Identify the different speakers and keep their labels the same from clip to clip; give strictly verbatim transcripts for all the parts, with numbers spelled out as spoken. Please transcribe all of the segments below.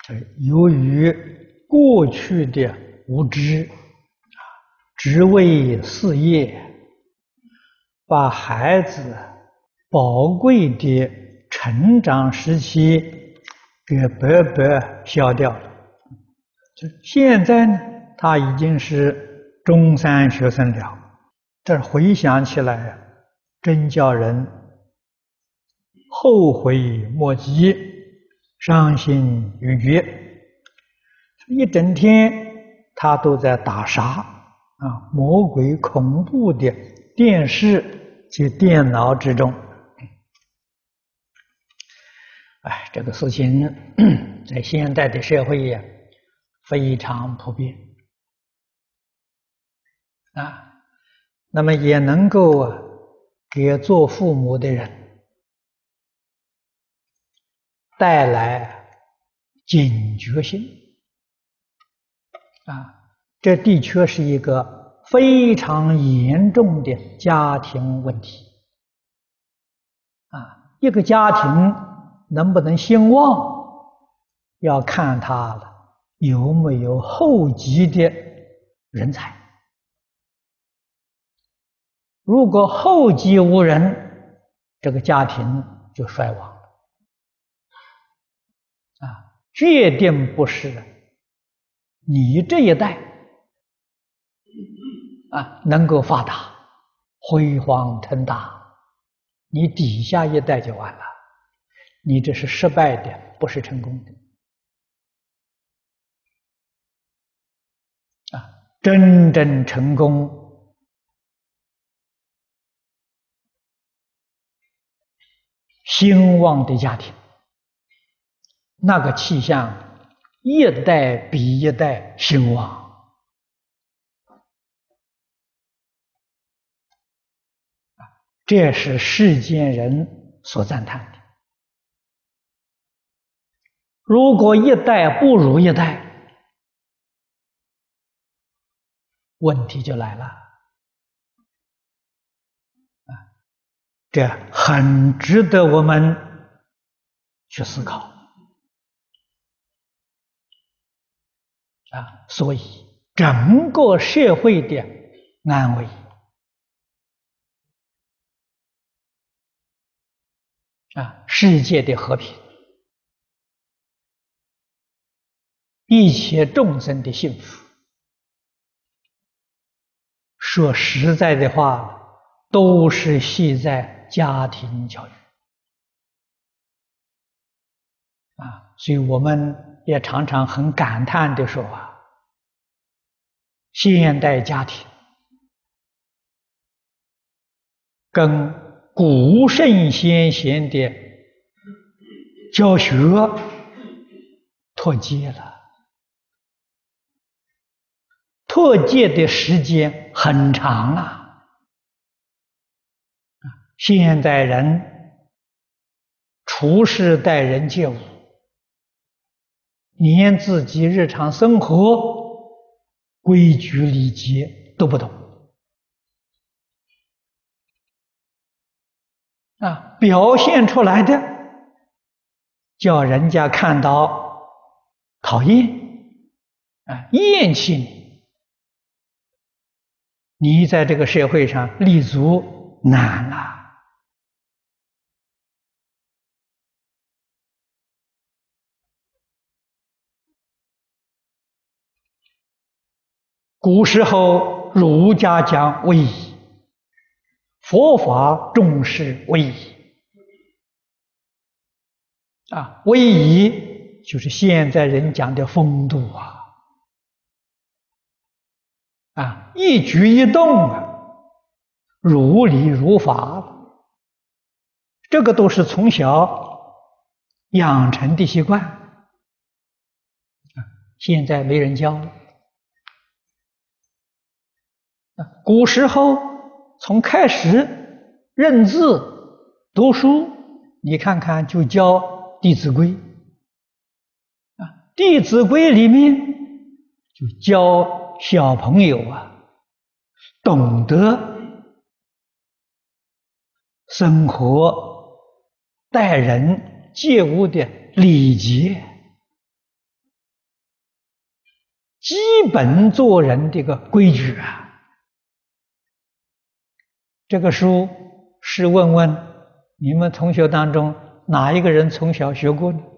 Speaker 1: 由于过去的无知，只为事业，把孩子宝贵的成长时期给白白消掉了。就现在呢，他已经是中三学生了，这回想起来，真叫人后悔莫及，伤心欲绝。一整天他都在打杀啊，魔鬼恐怖的电视及电脑之中。哎，这个事情在现代的社会呀，非常普遍啊。那么也能够啊，给做父母的人带来警觉性啊，这的确是一个非常严重的家庭问题啊。一个家庭能不能兴旺，要看他了有没有后继的人才。如果后继无人，这个家庭就衰亡了啊，决定不是你这一代啊能够发达辉煌腾达，你底下一代就完了，你这是失败的，不是成功的啊。真正成功兴旺的家庭，那个气象一代比一代兴旺，这是世间人所赞叹的。如果一代不如一代，问题就来了啊！这很值得我们去思考啊！所以整个社会的安危啊，世界的和平，一切众生的幸福，说实在的话，都是系在家庭教育啊。所以我们也常常很感叹地说啊，现代家庭跟古圣先贤的教学脱节了，脱节的时间很长啊。现代人处事待人接物，连自己日常生活规矩礼节都不懂啊，表现出来的叫人家看到讨厌啊，厌弃你，你在这个社会上立足难了。古时候儒家讲威仪，佛法重视威仪啊，威仪就是现在人讲的风度啊，啊，一举一动啊，如理如法，这个都是从小养成的习惯啊，现在没人教了。古时候从开始认字读书，你看看就教《弟子规》啊，《弟子规》里面就教小朋友啊，懂得生活待人接物的礼节基本做人这个规矩啊。这个书试问问你们同学当中哪一个人从小学过呢？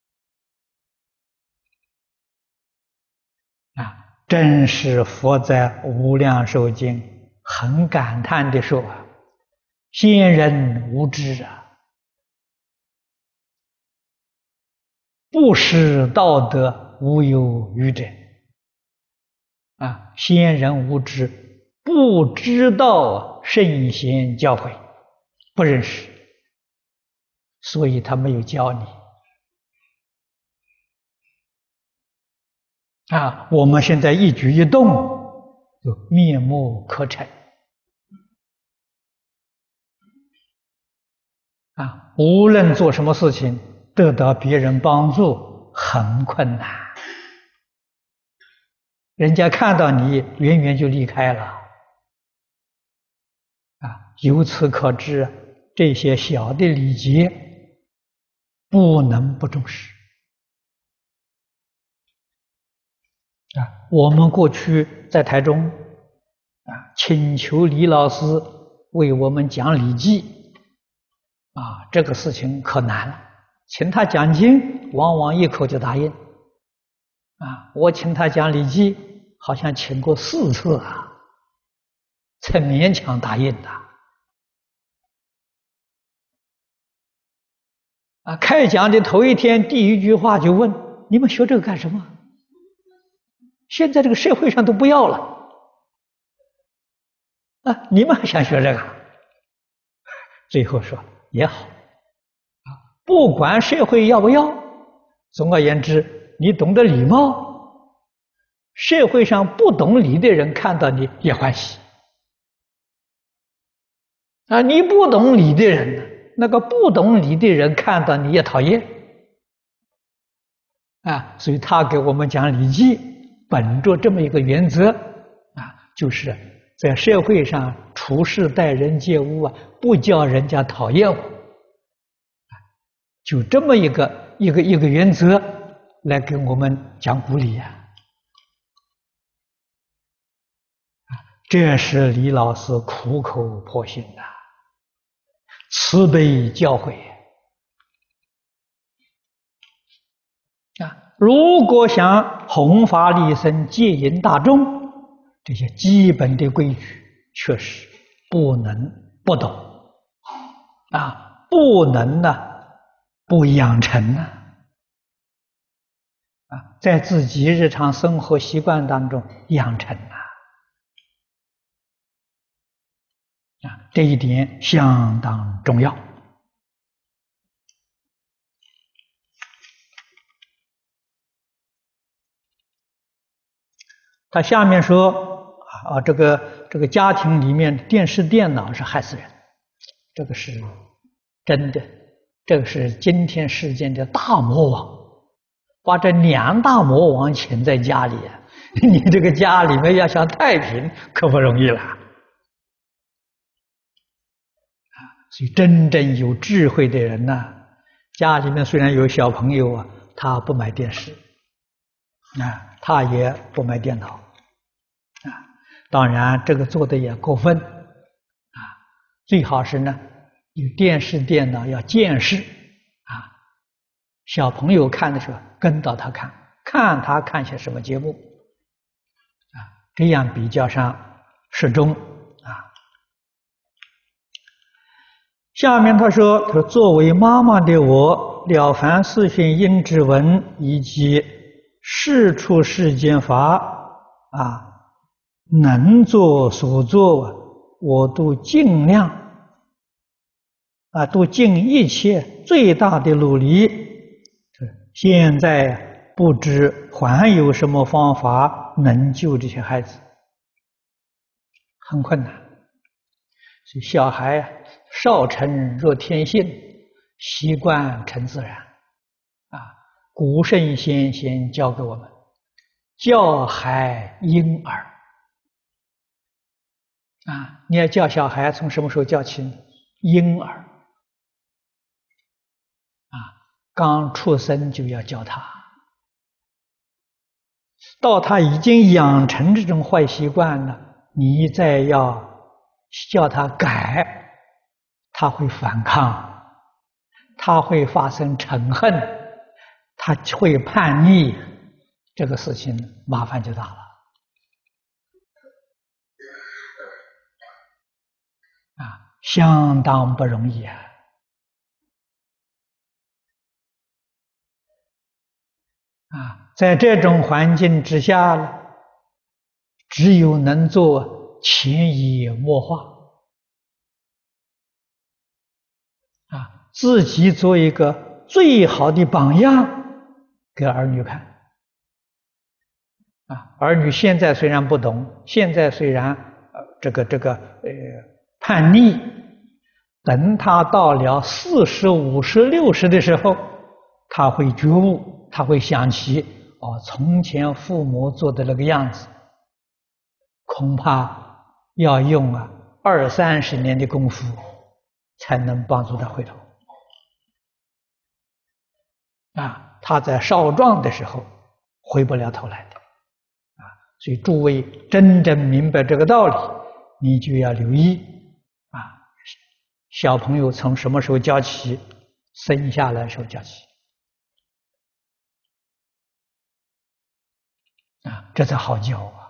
Speaker 1: 啊，正是佛在《无量寿经》很感叹地说啊：“先人无知啊，不识道德，无有愚者。”啊，先人无知，不知道圣贤教诲，不认识，所以他没有教你。啊，我们现在一举一动就面目可憎。啊，无论做什么事情，得到别人帮助很困难。人家看到你，远远就离开了。啊，由此可知，这些小的礼节不能不重视。啊，我们过去在台中，啊，请求李老师为我们讲《礼记》，啊，这个事情可难了。请他讲经，往往一口就答应。啊，我请他讲《礼记》，好像请过四次啊，才勉强答应的。啊，开讲的头一天，第一句话就问：你们学这个干什么？现在这个社会上都不要了。啊，你们还想学这个？最后说也好，啊，不管社会要不要，总而言之，你懂得礼貌，社会上不懂礼的人看到你也欢喜。啊，你不懂礼的人呢，那个不懂礼的人看到你也讨厌。啊，所以他给我们讲《礼记》，本着这么一个原则，啊，就是在社会上处事待人接物啊，不叫人家讨厌我，就这么一个一个一个原则来给我们讲古礼啊。这是李老师苦口婆心的慈悲教诲啊！如果想弘法利生、戒引大众，这些基本的规矩确实不能不懂啊，不能呢不养成呢啊，在自己日常生活习惯当中养成啊。啊，这一点相当重要。他下面说啊，这个这个家庭里面电视电脑是害死人，这个是真的，这个是今天世间的大魔王，把这两大魔王请在家里啊，你这个家里面要想太平可不容易了。所以真正有智慧的人呢、啊，家里面虽然有小朋友啊，他不买电视，啊，他也不买电脑，啊，当然这个做的也过分，啊，最好是呢，有电视电脑要见识，啊，小朋友看的时候跟到他看，看他看些什么节目，啊，这样比较上适中。下面他说：“他说作为妈妈的我，了凡四训应知文以及世出世间法啊，能做所做，我都尽量啊，都尽一切最大的努力。现在不知还有什么方法能救这些孩子，很困难。所以小孩啊。”少成若天性，习惯成自然。啊，古圣先贤教给我们，教孩婴儿。啊，你要教小孩，从什么时候教起？婴儿。啊，刚出生就要教他。 到他已经养成这种坏习惯了，你再要叫他改，他会反抗，他会发生嗔恨，他会叛逆，这个事情麻烦就大了。啊，相当不容易啊！啊，在这种环境之下呢，只有能做潜移默化，啊，自己做一个最好的榜样给儿女看。啊，儿女现在虽然不懂，现在虽然呃这个这个呃叛逆，等他到了四十五十六十的时候，他会觉悟，他会想起哦，从前父母做的那个样子，恐怕要用啊二三十年的功夫才能帮助他回头。啊，他在少壮的时候回不了头来的。所以诸位真正明白这个道理，你就要留意啊，小朋友从什么时候教起？生下来时候教起啊，这才好教啊。